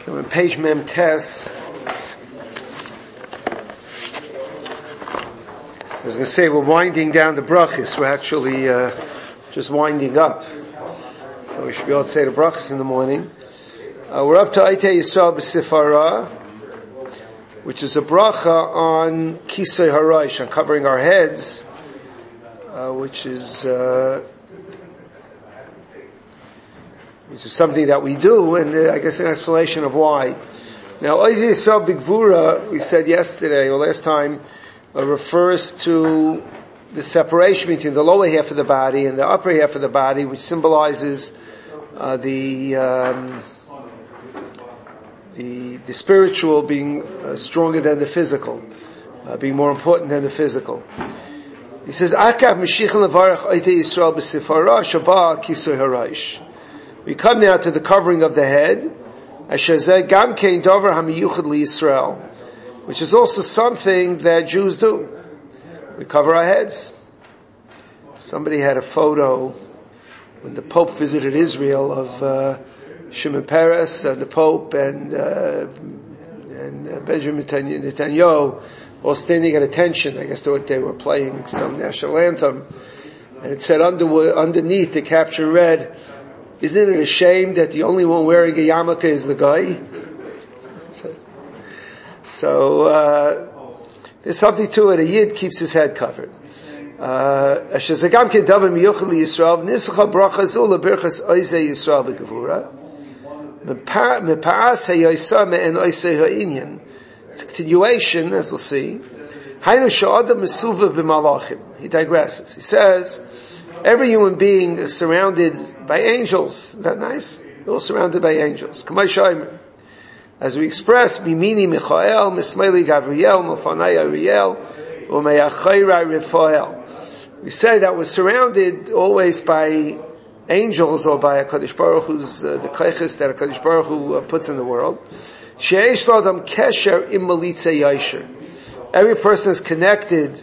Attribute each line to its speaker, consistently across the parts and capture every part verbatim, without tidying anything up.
Speaker 1: So on page Mem Tes, I was going to say we're winding down the brachas. We're actually uh, just winding up. So we should be able to say the brachas in the morning. Uh, we're up to Aitei Yisrael B'Sifara, which is a bracha on Kisei Haraish, on covering our heads, uh, which is uh, which is something that we do, and uh, I guess an explanation of why. Now, Aitei Yisrael B'Gvura, we said yesterday or last time, uh, refers to the separation between the lower half of the body and the upper half of the body, which symbolizes uh, the um, the the spiritual being uh, stronger than the physical, uh, being more important than the physical. He says, "Akav Mashiach levarach Aitei Yisrael b'Sifara Shabbat Kisei Haraish." We come now to the covering of the head, Asher Zeh Gam Kein Davar HaMiyuchad LiYisrael, which is also something that Jews do. We cover our heads. Somebody had a photo when the Pope visited Israel of uh, Shimon Peres and the Pope and uh, and uh, Benjamin Netanyahu all standing at attention. I guess they were, they were playing some national anthem, and it said under, underneath the caption read, "Isn't it a shame that the only one wearing a yarmulke is the guy?" So, so uh, there's something to it. A yid keeps his head covered. Asher Zagam Kein Davar Miyuchad LiYisrael Nischa Bracha Zu LeBirchas Oizei Yisrael B'Gevura Meparas HaYoysa Me'en Oisei HaInyan. It's a continuation, as we'll see. Hainu Sha'adam Mesuva B'Malachim. He digresses. He says, every human being is surrounded by angels. Isn't that nice? They're all surrounded by angels. Kamay Shaimer. As we express, Mimini Michael, Mismaili Gavriel, Milfanai Ariel, Umayachayra Rifael. We say that we're surrounded always by angels or by a Kadosh Baruch Hu's, uh, the Kaiches that a Kadosh Baruch Hu uh, puts in the world. She'esh L'adam Kesher Im Malitze Yasher. Every person is connected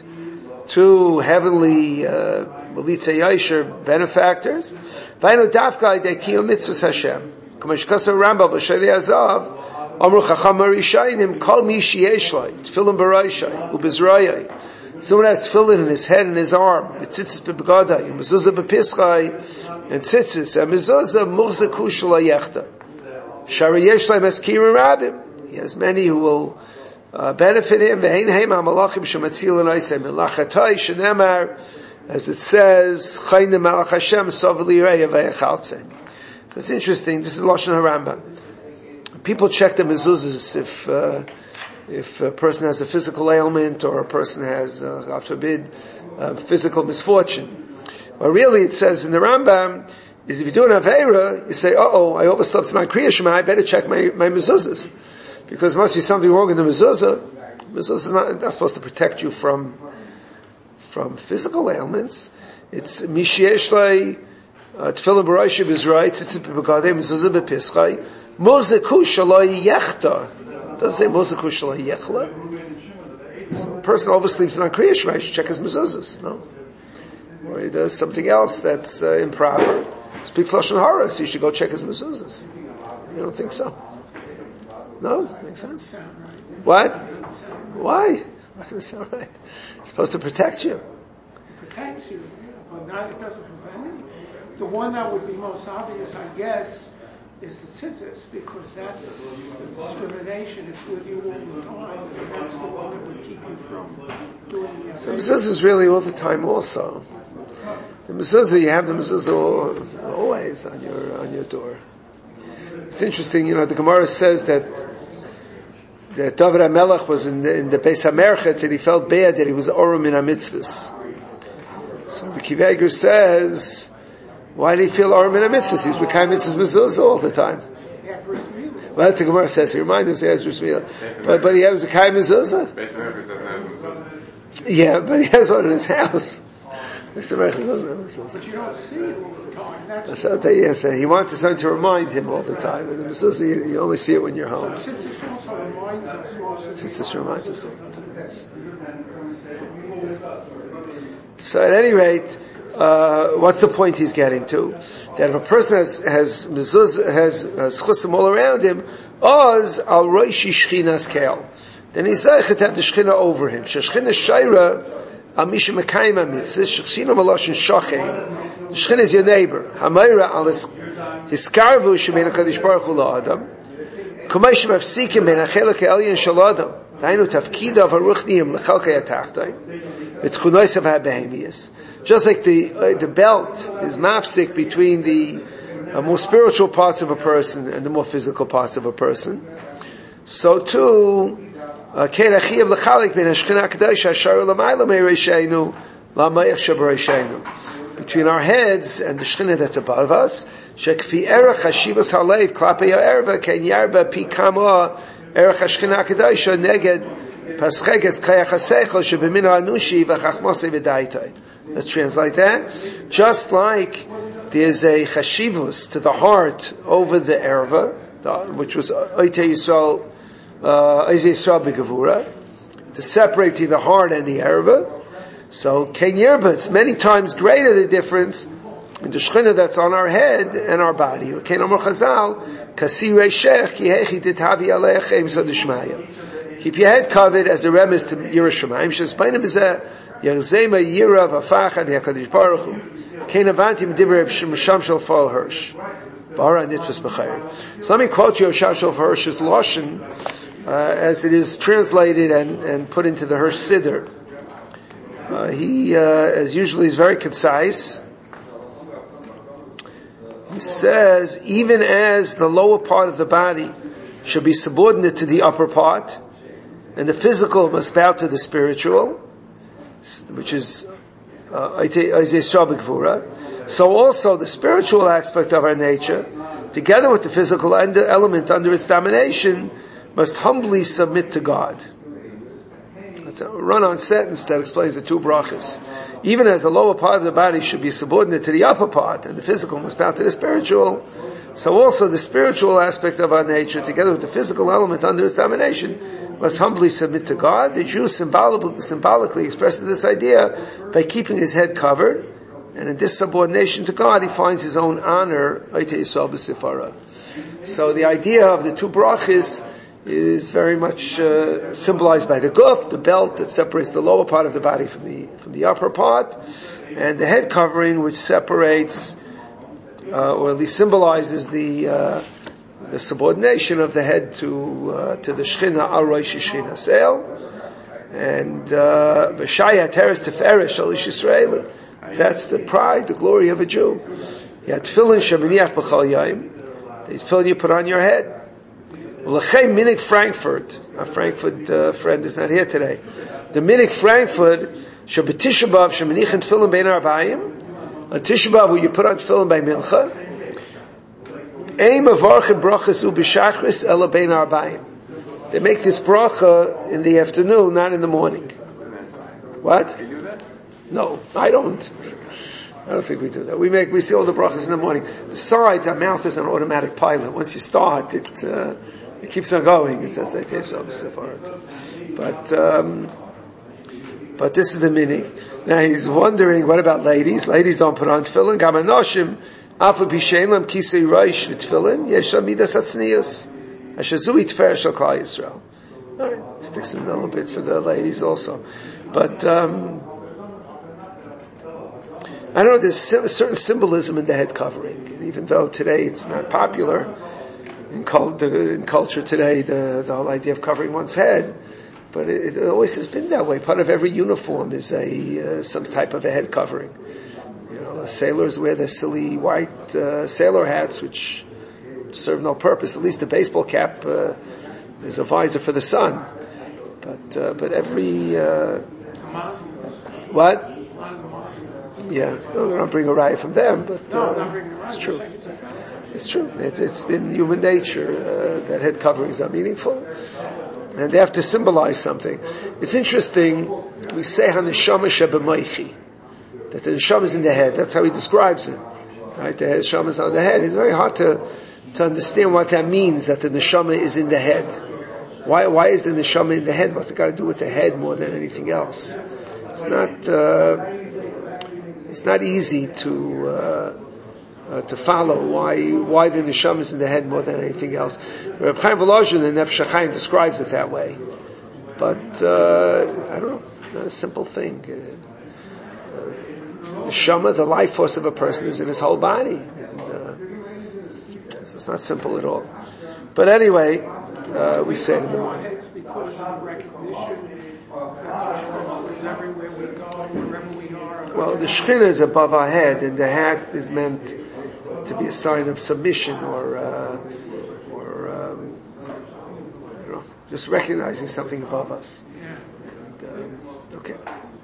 Speaker 1: to heavenly, uh, Malitze Yasher benefactors. Vainu Dafka Idei Kiyom Mitzvahs Hashem. K'mash Kasar Rambam L'Shalei Azav Amru Chacham Marishayim Kol Mi Sheyesh Lai Tefillin B'Rayshai U'Bizrayai. Someone has tefillin in his head and his arm. Tzitzis b'begadai, mezuzah b'pischai, and tzitzis, and mezuzah muchzaku sh'layechta. Shari yesh lai maskirim rabim. He has many who will uh, benefit him. V'hein heim ha'malachim shematzil l'naisem. L'achatoi shenemar, as it says, chayne malach Hashem sovli reya v'yachaltzeh. So it's interesting. This is Lashon HaRambam. People check the mezuzahs if uh, if a person has a physical ailment or a person has, uh, God forbid, uh, physical misfortune. But really it says in the Rambam, is if you do an Aveira, you say, uh-oh, I overslept my Kriya Shema, I better check my, my mezuzahs. Because there must be something wrong in the mezuzah. Mezuzah is not, not supposed to protect you from, from physical ailments. It's Mishyesh Lai, Tefillin B'Rayshai B'Zray, Tzitzit B'Begadei, Mezuzah B'Pischai, Mozeku Shalai Yechta. Doesn't say Mozeku Shalai Yechla. So a person oversleeps on Kriya Shema, he should check his mezuzahs, no? Or he does something else that's uh, improper. Speaks Lashon Hara, so you should go check his mezuzahs. You don't think so? No? Makes sense? What? Why? Why does it sound right? It's supposed to protect you.
Speaker 2: It protects you, but not, it doesn't prevent you. The one that would be most obvious, I guess, is the tzitzis, because that's the discrimination. It's with you all the time, and that's the one that would keep you from doing the
Speaker 1: So mezuzah is really all the time also. The mezuzah, you have the mezuzah always on your, on your door. It's interesting, you know, the Gemara says that that David HaMelech was in the, in the Beis HaMerchetz and he felt bad that he was Orim in HaMitzvahs. So Rabbi Akiva Eiger says, why did he feel Orim in HaMitzvahs? He was Mekayim Mitzvahs mezuzah all the time. Well, that's the Gemara says. He reminded him, he has Rishmila. But, but he has a Mekayim mezuzah. Yeah, but he has one in his house. Mister Merchel doesn't have mezuzah.
Speaker 2: But you don't see it all the time. That's
Speaker 1: so that, yes, uh, he wanted something to remind him all the time. And the mezuzah, you, you only see it when you're home. Since this reminds us all the time. Yes. So at any rate, uh, what's the point he's getting to? That if a person has, has mezuz, has, has chusim all around him, oz al roishi shchinas kel. Then he's zeichet to have the shchina over him. Shechina shayra, al misha mekayim mitzvahs, shechina maloshin shochein. The shchina is your neighbor. Hamayra al hiskarvu shemein HaKadosh Baruch Hu la'adam. Kumay shemafsikim ben ha'chelek ha'elyon shel adam. Dainu tafkidav haruchniim lechalkei ha'tachtay. V'tchunois of ha'behemias. Just like the uh, the belt is mafsik between the uh, more spiritual parts of a person and the more physical parts of a person, so too, between our heads and the shchina that's above us, shekfi erech hashivas halev klape ha'erva ken yarba pi kama erech hashchina hakadosh neged pascheges kayach haseichel shebemin ha'anushi v'chachmosei v'daitai. Let's translate that. Just like there's a chashivus to the heart over the erva, which was Oite Yisrael, Oite Yisrael B'Gevura, to separate between the heart and the erva. So Ken Yerba, it's many times greater the difference in the shchina that's on our head and our body. Ken Amar Chazal, Kasi Reishech, Ki Hechi Titavi Aleichem Sadishmaya. Keep your head covered as a remiss to Yerushalayim. Shesbainim is a Yerzema Yira V'Afacha D'Hakadosh Baruch Hu. Kein Avanti M'divrei Misham Shel Fal Hirsch. Bara Nitzvus B'Chayr. So let me quote you Misham Shel Fal Hirsch's Lashon, uh, as it is translated and, and put into the Hirsch Siddur. Uh, he, uh, as usually, is very concise. He says, even as the lower part of the body should be subordinate to the upper part, and the physical must bow to the spiritual, which is uh, so also the spiritual aspect of our nature, together with the physical element under its domination, must humbly submit to God. That's a run-on sentence that explains the two brachas. Even as the lower part of the body should be subordinate to the upper part, and the physical must bow to the spiritual, so also the spiritual aspect of our nature, together with the physical element under its domination, must humbly submit to God. The Jew symbolic, symbolically expresses this idea by keeping his head covered, and in this subordination to God, he finds his own honor. So the idea of the two brachas is very much uh, symbolized by the guf, the belt that separates the lower part of the body from the from the upper part, and the head covering, which separates, uh, or at least symbolizes the uh, the subordination of the head to uh, to the Shechina al Rosh Shechina Seil, and V'shaya Teres Teferes Shel Ish Yisraeli. That's the pride, the glory of a Jew. You had tefillin sheminiach b'chol yom. The tefillin you put on your head. L'chei Minik Frankfurt. Our Frankfurt uh, friend is not here today. The Minik Frankfurt shebetisha b'av sheminichen tefillin bein arbayim. On Tisha B'av, where you put on tefillin by mincha. Aim avarchim brachas u b'shachris ela bein arbayim. They make this bracha in the afternoon, not in the morning. What? No, I don't. I don't think we do that. We make, we see all the brachas in the morning. Besides, our mouth is an automatic pilot. Once you start, it, uh, it keeps on going. It says, but, um, but this is the meaning. Now he's wondering, what about ladies? Ladies don't put on tefillin. Gam anoshim, afu b'shein lam kisei roish v'tefillin, yesh midas hatznius. Hashazui tfer shel klal Yisrael. All right, sticks in a little bit for the ladies also. But, um, I don't know, there's a certain symbolism in the head covering. Even though today it's not popular in, cult, in culture today, the, the whole idea of covering one's head, but it, it always has been that way. Part of every uniform is a uh, some type of a head covering. You know, sailors wear their silly white uh, sailor hats, which serve no purpose. At least the baseball cap uh, is a visor for the sun. But uh, but every uh, what? Yeah, I'm going to bring a riot from them, but uh, it's true. It's true. It, it's been human nature uh, that head coverings are meaningful, and they have to symbolize something. It's interesting. We say haneshama shebemoichi, that the neshama is in the head. That's how he describes it. Right, the neshama is on the head. It's very hard to to understand what that means. That the neshama is in the head. Why? Why is the neshama in the head? What's it got to do with the head more than anything else? It's not. Uh, it's not easy to uh, uh, to follow why why the neshama is in the head more than anything else. Reb Chaim Volozhin in Nefesh HaChaim describes it that way, but uh, I don't know, not a simple thing. Uh, uh, neshama, the life force of a person, is in his whole body, and, uh, so it's not simple at all. But anyway, uh, we say it in the morning.
Speaker 2: It's because of the recognition that the Shekhinah is everywhere we go, wherever we are.
Speaker 1: Well, the Shekhinah is above our head, and the hat is meant to be a sign of submission, or uh, or um, I don't know, just recognizing something above us. And, uh, okay.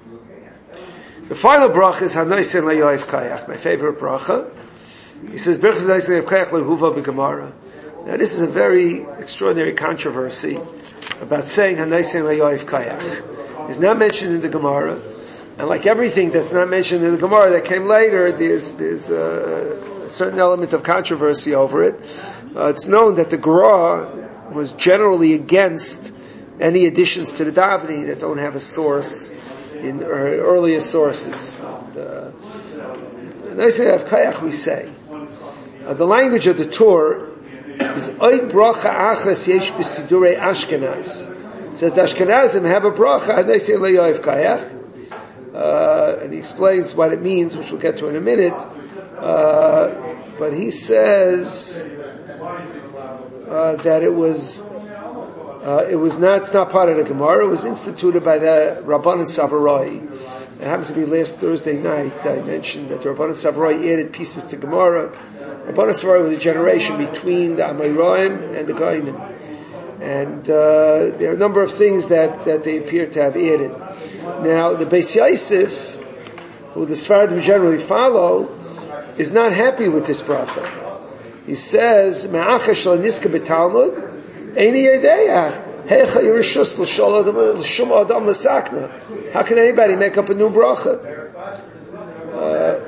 Speaker 1: The final bracha is Hanoisen LaYoav Kayach, my favorite bracha. He says, Berachas Hanoisen LaYoav Kayach LeHuva b'Gemara. Now this is a very extraordinary controversy about saying Hanoisen LaYoav Kayach. It's not mentioned in the Gemara, and like everything that's not mentioned in the Gemara that came later, there's there's a, a certain element of controversy over it. Uh, it's known that the Gra was generally against any additions to the davening that don't have a source in earlier sources. And, uh, Hanoisen LaYoav Kayach, we say. Uh, the language of the Torah is oid bracha achas yesh b'sidurei Ashkenaz. It says the Ashkenazim have a bracha Hanoisen LaYoav Kayach, uh, and he explains what it means, which we'll get to in a minute. Uh, but he says uh, that it was uh, it was not it's not part of the Gemara. It was instituted by the Rabbanan Savaroi. It happens to be last Thursday night. I mentioned that the Rabbanan Savaroi added pieces to Gemara. Rabbanan Savaroi was a generation between the Amoraim and the Goyim, and uh, there are a number of things that, that they appear to have added. Now, the Beis Yosef, who the Sfaradim generally follow, is not happy with this bracha. He says, "Me'acha shel niska b'Talmud, eini yedeyach hecha yirishus l'shum adam l'sakna." How can anybody make up a new bracha? Uh,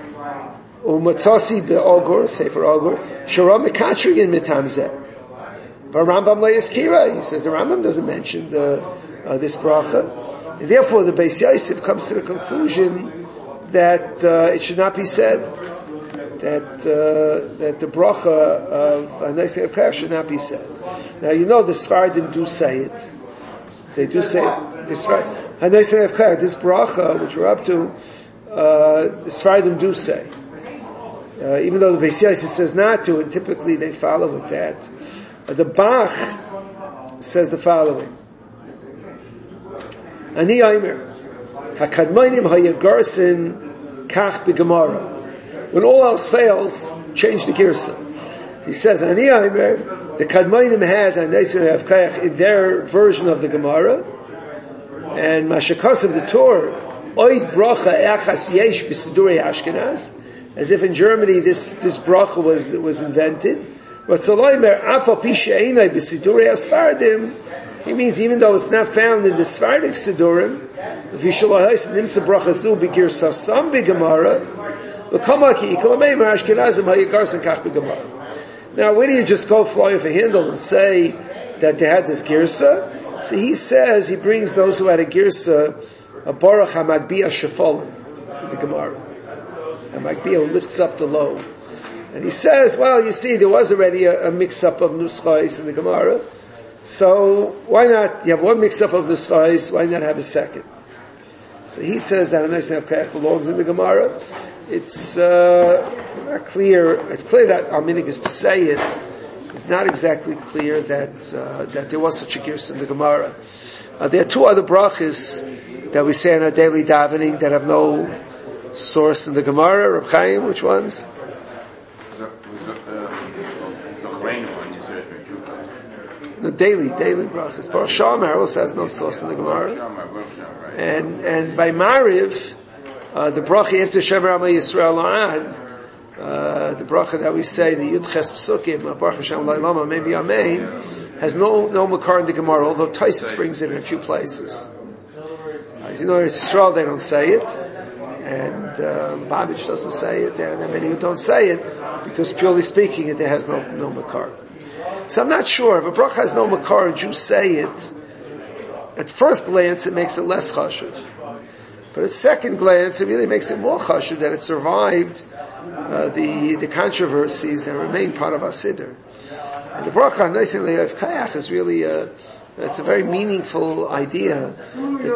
Speaker 1: Umatzasi be'ogor, Sefer Ogor, Sharam mekatriyin mitamzeh. But Rambam le'yaskira, he says the Rambam doesn't mention the, uh, this bracha. And therefore the Beis Yosef comes to the conclusion that uh, it should not be said, that uh, that the bracha of Hanoisen LaYoav Kayach should not be said. Now you know the Sfaradim do say it. They do say it. The Sfaradim, Hanoisen LaYoav Kayach, this bracha, which we're up to, uh, the Sfaradim do say. Uh, even though the Beis Yosef says not to, and typically they follow with that. Uh, the Bach says the following: Ani Aimer, Hakadmonim Hayagarsin Kach B'Gemara. When all else fails, change the girsa. He says, Ani Aimer, the Kadmonim had Hanoisen LaYoav Kayach in their version of the Gemara, and Mashakas of the Torah, Oid Bracha Echas Yesh B'Sidurei Ashkenaz, as if in Germany this, this bracha was, was invented. But Saloimer, Afa Pisha Einai B'Sidurei Asfardim, he means even though it's not found in the Sfardic Sidurim, if you shall have Nimsa Bracha Zu B'Gir Sasam B'Gemara, V'Kamaki Ikalamei Ashkenazim Hayagarsan Kach B'Gemara. Now, where do you just go fly off a handle and say that they had this girsa? So he says, he brings those who had a girsa, a Baruch HaMagbiya Shefolim, the Gemara. And Magbiya lifts up the low. And he says, well, you see, there was already a, a mix-up of Nuschais in the Gemara. So, why not, you have one mix-up of Nuschais, why not have a second? So he says that Hanoisen LaYoav Kayach belongs in the Gemara. It's uh, not clear, it's clear that our minig is to say it. It's not exactly clear that uh, that there was such a girsa in the Gemara. Uh, there are two other brachas that we say in our daily davening that have no source in the Gemara. Reb Chaim, which ones? The daily, daily brachas. Baruch Shamar also has no source in the Gemara. And and by Mariv, uh, the bracha after Shemer Amo Yisrael La'ad, uh, the bracha that we say, the Yud Ches Psukim, Baruch Hashem La'ilama, maybe Amen, has no no makar in the Gemara, although Taisus brings it in a few places. As you know, in Israel they don't say it, and uh, Babich doesn't say it, and many who don't say it, because purely speaking, it has no no makar. So I'm not sure, if a bracha has no makar and Jews say it, at first glance it makes it less chashuv. But at second glance, it really makes it more chashuv that it survived uh, the the controversies and remained part of our siddur. And the bracha Hanoisen Le'ohev Kayach is really a it's a very meaningful idea. The,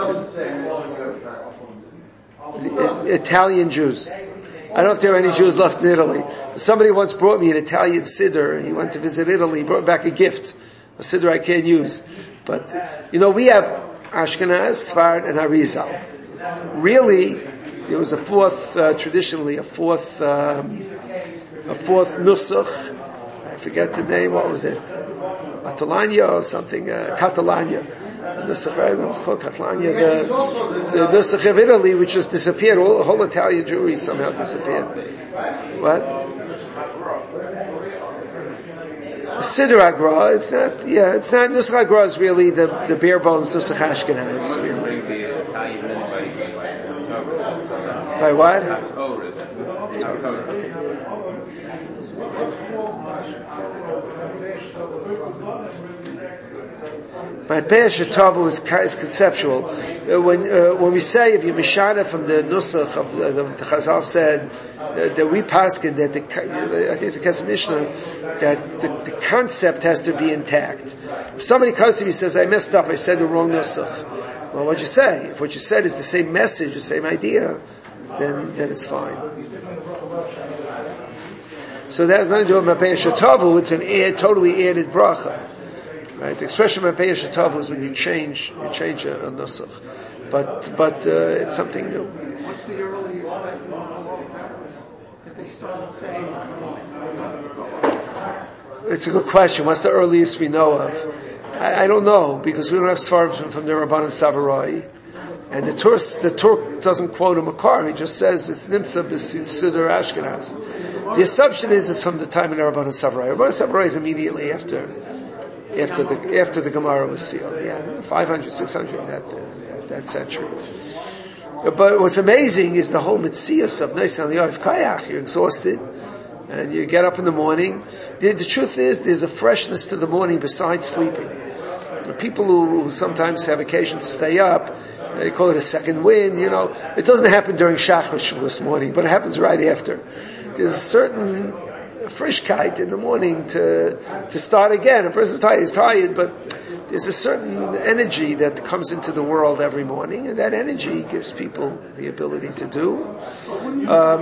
Speaker 1: the Italian Jews. I don't know if there are any Jews left in Italy. Somebody once brought me an Italian siddur. He went to visit Italy, brought back a gift, a siddur I can't use. But, you know, we have Ashkenaz, Sfard, and Arizal. Really, there was a fourth, uh, traditionally, a fourth, um, a fourth nusach. I forget the name, what was it? Catalania or something, uh, Catalania. The nusach, right? It was called Catalania. The, the nusach of Italy, which just disappeared. All, the whole Italian Jewry somehow disappeared. What? Siddur Agra, it's not, yeah, it's not, Nusach Agra is really the, the bare bones Nusach Ashkenaz, really. By what? Torahs, okay. By Pe'ah Shetava is, is conceptual. Uh, when, uh, when we say, if you mishana from the Nusach of uh, the, the Chazal said, uh, that we paskin that the, I think it's a Kesef Mishnah, that the, the concept has to be intact. If somebody comes to me and says, I messed up, I said the wrong Nusach. Well, what'd you say? If what you said is the same message, the same idea, then, then it's fine. So that has nothing to do with Mapei Shetavu, it's an add, totally added bracha. Right? The expression Mapei Shetavu is when you change, you change a, a nusach. But, but, uh, it's something new.
Speaker 2: What's the earliest that you know that was, that they started saying?
Speaker 1: It's a good question. What's the earliest we know of? I, I don't know, because we don't have svarim from, from the Rabbanan Savarai. And the Tur, the Tur doesn't quote a Makar, he just says it's Nimtza B'Siddur Ashkenaz. The assumption is it's from the time of the Rabbanan Savarai. Rabbanan Savarai is immediately after, after the, after the Gemara was sealed. Yeah, five hundred, six hundred, that, uh, that, that century. But what's amazing is the whole Metzias of Neisan Le'ohev Kayach. You're exhausted, and you get up in the morning. The, the truth is, there's a freshness to the morning besides sleeping. The people who, who sometimes have occasion to stay up, they call it a second wind, you know. It doesn't happen during Shachar this morning, but it happens right after. There's a certain frischkeit in the morning to to start again. A person's tired, he's tired, but there's a certain energy that comes into the world every morning, and that energy gives people the ability to do. Um,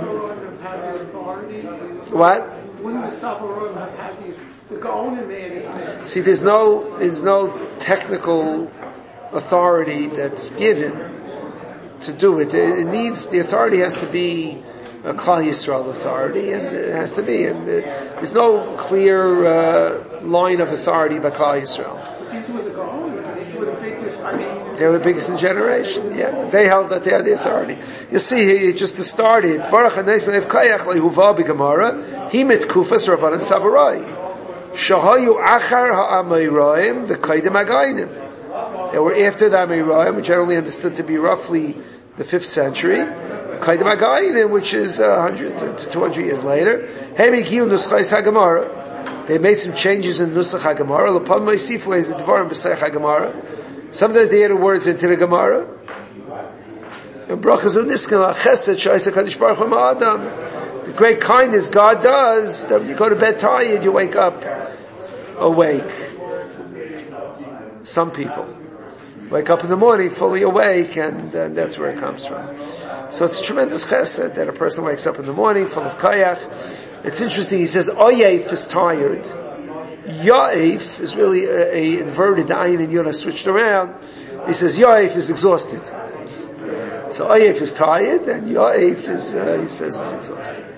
Speaker 1: what?
Speaker 2: Wouldn't the Savarim have had these, the Gaonim man?
Speaker 1: See, there's no, there's no technical authority that's given to do it. It needs, the authority has to be a Klal Yisrael authority, and it has to be, and it, there's no clear uh, line of authority by Klal Yisrael.
Speaker 2: These were the Gaonim, these were the biggest, I mean...
Speaker 1: They were the biggest in generation, yeah. They held that they had the authority. You see here, just to start it, Baruch HaNeis Lev Kayach Lehuva B'Gemara, Himit Kufas Rabbanan Savarai, Shahayu Achar HaAmayraim V'Kaidem Againim. They were after the Amayraim, which generally understood to be roughly the fifth century, Kaidem Againim, which is uh, one hundred to two hundred years later. Hemigiu Nuschais HaGemara. They made some changes in Nusach HaGemara. L'pam Meisifu is the Dvarim B'Seich HaGemara. Sometimes they added words into the Gemara. The brachas of Niskan Chesed Sha'isa Kadosh Baruch Hu Ma'adam. The great kindness God does, that when you go to bed tired, you wake up awake. Some people wake up in the morning fully awake, and, and that's where it comes from. So it's a tremendous chesed that a person wakes up in the morning full of kayach. It's interesting, he says, Oyef is tired. Ya'ef is really a, a inverted ayin and yud switched around. He says, Ya'ef is exhausted. So Oyef is tired, and Ya'ef is, uh, he says, is exhausted.